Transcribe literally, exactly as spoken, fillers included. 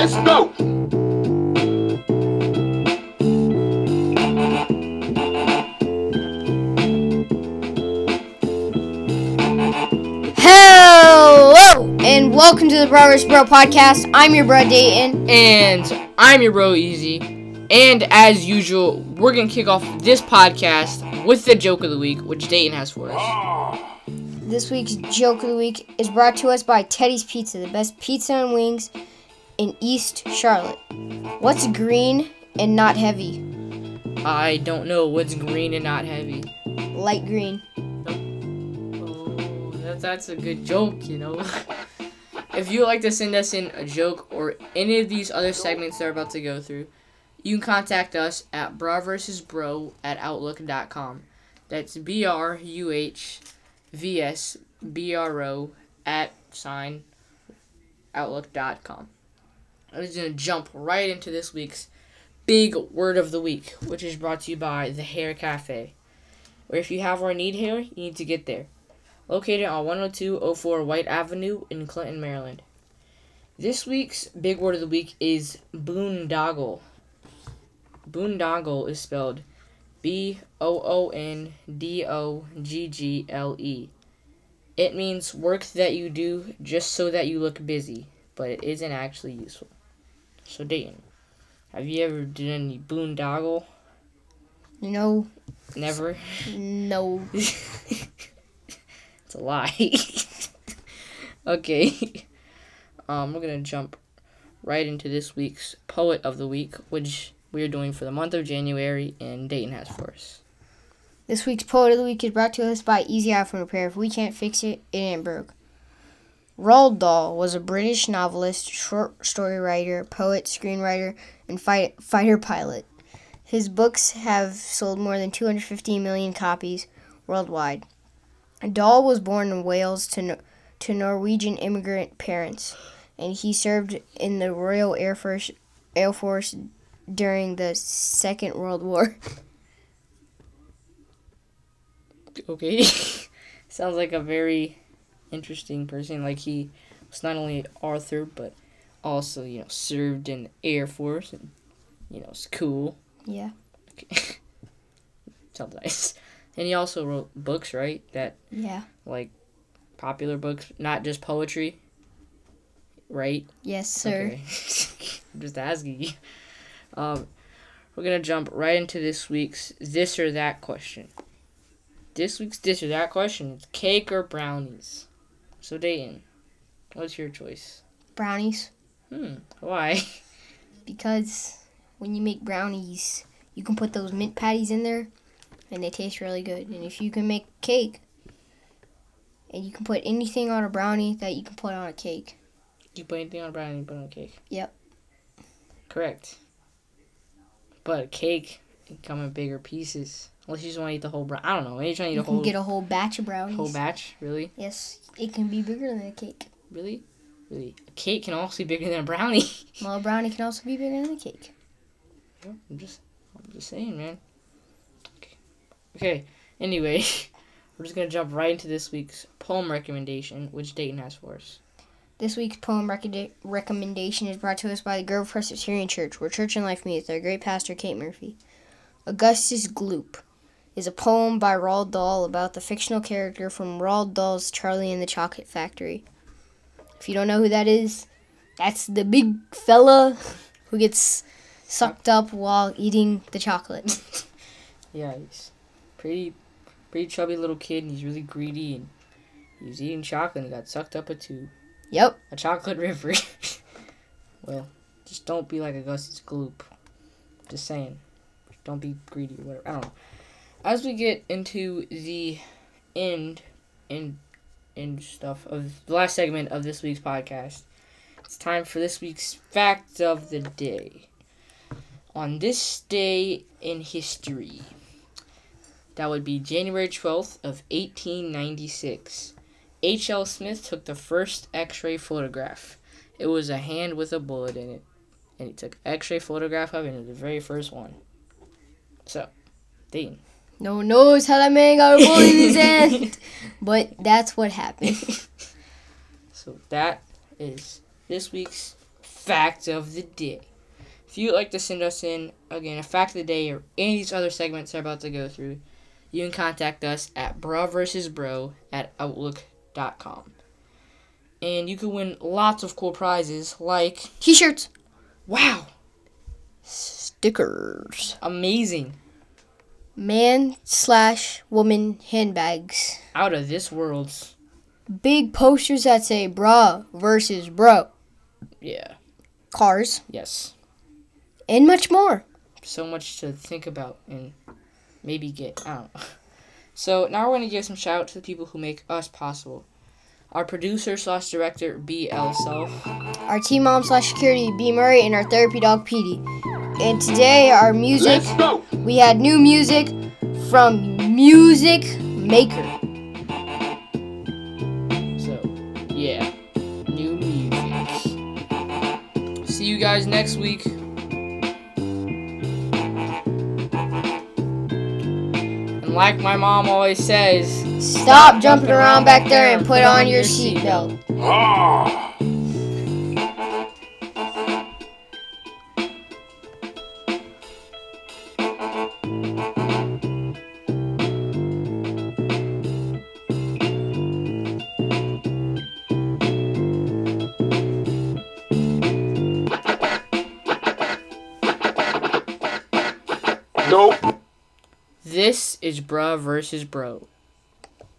Let's go! Hello, and welcome to the Bro versus. Bro podcast. I'm your bro, Dayton. And I'm your bro, Easy. And as usual, we're going to kick off this podcast with the joke of the week, which Dayton has for us. This week's joke of the week is brought to us by Teddy's Pizza, the best pizza and wings in East Charlotte. What's green and not heavy? I don't know what's green and not heavy. Light green. Oh, that, that's a good joke, you know. If you'd like to send us in a joke or any of these other segments that we're about to go through, you can contact us at bro versus bro at outlook dot com. That's B R U H V S B R O at sign outlook dot com. I'm just going to jump right into this week's big word of the week, which is brought to you by The Hair Cafe, where if you have or need hair, you need to get there. Located on one oh two oh four White Avenue in Clinton, Maryland. This week's big word of the week is boondoggle. Boondoggle is spelled B O O N D O G G L E. It means work that you do just so that you look busy, but it isn't actually useful. So, Dayton, have you ever done any boondoggle? No. Never? No. It's a lie. Okay. Um, we're going to jump right into this week's Poet of the Week, which we're doing for the month of January, and Dayton has for us. This week's Poet of the Week is brought to us by Easy iPhone Repair. If we can't fix it, it ain't broke. Roald Dahl was a British novelist, short story writer, poet, screenwriter, and fight, fighter pilot. His books have sold more than two hundred fifty million copies worldwide. Dahl was born in Wales to no, to Norwegian immigrant parents, and he served in the Royal Air Force, Air Force during the Second World War. Okay. Sounds like a very interesting person. Like, he was not only an author, but also, you know, served in the Air Force. And, you know, it's cool. Yeah. Okay. Sounds nice. And he also wrote books, right? That, Yeah. like, popular books, not just poetry, right? Yes, sir. Okay. I'm just asking you. Um, we're going to jump right into this week's this or that question. This week's this or that question is cake or brownies. So, Dayton, what's your choice? Brownies. Hmm, why? Because when you make brownies, you can put those mint patties in there, and they taste really good. And if you can make cake, and you can put anything on a brownie that you can put on a cake. You put anything on a brownie, you put on a cake. Yep. Correct. But a cake can come in bigger pieces. Unless you just want to eat the whole brownie. I don't know. Maybe you're trying to eat You a can whole... get a whole batch of brownies. Whole batch? Really? Yes. It can be bigger than a cake. Really? Really? A cake can also be bigger than a brownie. Well, a brownie can also be bigger than a cake. Yeah, I'm just, I'm just saying, man. Okay. Okay. Anyway, we're just gonna jump right into this week's poem recommendation, which Dayton has for us. This week's poem rec- recommendation is brought to us by the Grove Presbyterian Church, where church and life meet with their great pastor, Kate Murphy. Augustus Gloop is a poem by Roald Dahl about the fictional character from Roald Dahl's Charlie and the Chocolate Factory. If you don't know who that is, that's the big fella who gets sucked up while eating the chocolate. Yeah, he's pretty, pretty chubby little kid, and he's really greedy, and he was eating chocolate and he got sucked up a tube. Yep. A chocolate river. Well, just don't be like Augustus Gloop. Just saying. Don't be greedy or whatever. I don't know. As we get into the end, end, end stuff of the last segment of this week's podcast, it's time for this week's fact of the day. On this day in history, that would be January twelfth of eighteen ninety-six, H L Smith took the first X-ray photograph. It was a hand with a bullet in it, and he took an X-ray photograph of it, and it was the very first one. So, Dean. No one knows how that man got a bullet in his hand, but that's what happened. So that is this week's fact of the day. If you'd like to send us in, again, a fact of the day or any of these other segments I'm about to go through, you can contact us at bruhversusbro at outlook dot com. And you can win lots of cool prizes like... T-shirts. Wow. Stickers. Amazing. Man slash woman handbags. Out of this world. Big posters that say bruh versus bro. Yeah. Cars. Yes. And much more. So much to think about and maybe get. I don't know. So now we're going to give some shout out to the people who make us possible. Our producer slash director, B L Self. Our team mom slash security, B Murray, and our therapy dog, Petey. And today, our music, we had new music from Music Maker. So, yeah, new music. See you guys next week. And like my mom always says, Stop jumping around back there and put on your seatbelt. Ah! Nope. This is Bruh versus Bro.